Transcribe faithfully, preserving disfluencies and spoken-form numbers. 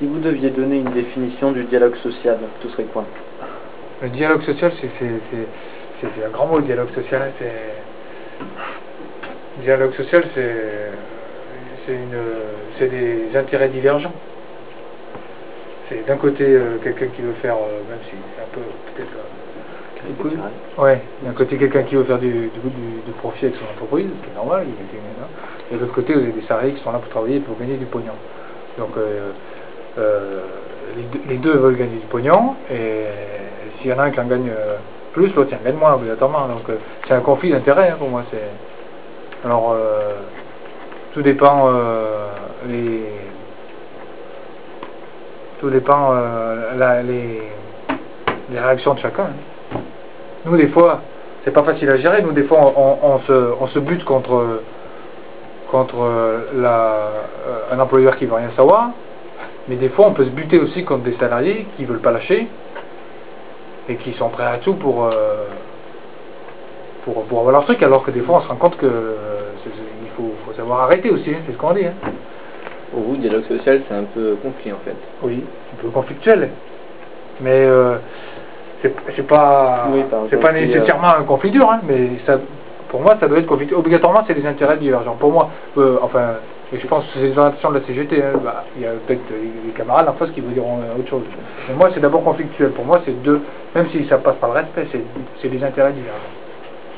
Si vous deviez donner une définition du dialogue social, ce serait quoi? Le dialogue social, c'est un grand mot, le dialogue social. Hein, c'est... Le dialogue social, c'est des intérêts divergents. C'est d'un côté euh, quelqu'un qui veut faire, euh, même si c'est un peu peut-être... Euh, ouais, d'un côté quelqu'un qui veut faire du, du, du, du profit avec son entreprise, ce qui est normal, il est, hein, et de l'autre côté, vous avez des salariés qui sont là pour travailler et pour gagner du pognon. Donc, euh, euh, les, deux, les deux veulent gagner du pognon, et s'il y en a un qui en gagne plus, l'autre en gagne moins, obligatoirement. Donc, euh, c'est un conflit d'intérêts hein, pour moi. Alors, euh, tout dépend euh, les... Tout dépend euh, la, les, les réactions de chacun. Hein. Nous, des fois, c'est pas facile à gérer. Nous, des fois, on, on, se, on se bute contre, contre la, un employeur qui veut rien savoir. Mais des fois, on peut se buter aussi contre des salariés qui veulent pas lâcher et qui sont prêts à tout pour, euh, pour, pour avoir leur truc. Alors que des fois, on se rend compte que euh, il faut, faut savoir arrêter aussi. Hein, c'est ce qu'on dit. Hein. Pour vous, le dialogue social, c'est un peu conflit en fait. Oui, un peu conflictuel. Mais euh, c'est pas, oui, c'est pas nécessairement euh... un conflit dur, hein, mais ça, pour moi, ça doit être conflictuel. Obligatoirement, c'est des intérêts divergents. Pour moi, euh, enfin, je pense que c'est les orientations de la C G T. Hein, bah, il y a peut-être les camarades en face qui vous diront autre chose. Mais moi, c'est d'abord conflictuel. Pour moi, c'est deux, même si ça passe par le respect, c'est des intérêts divergents.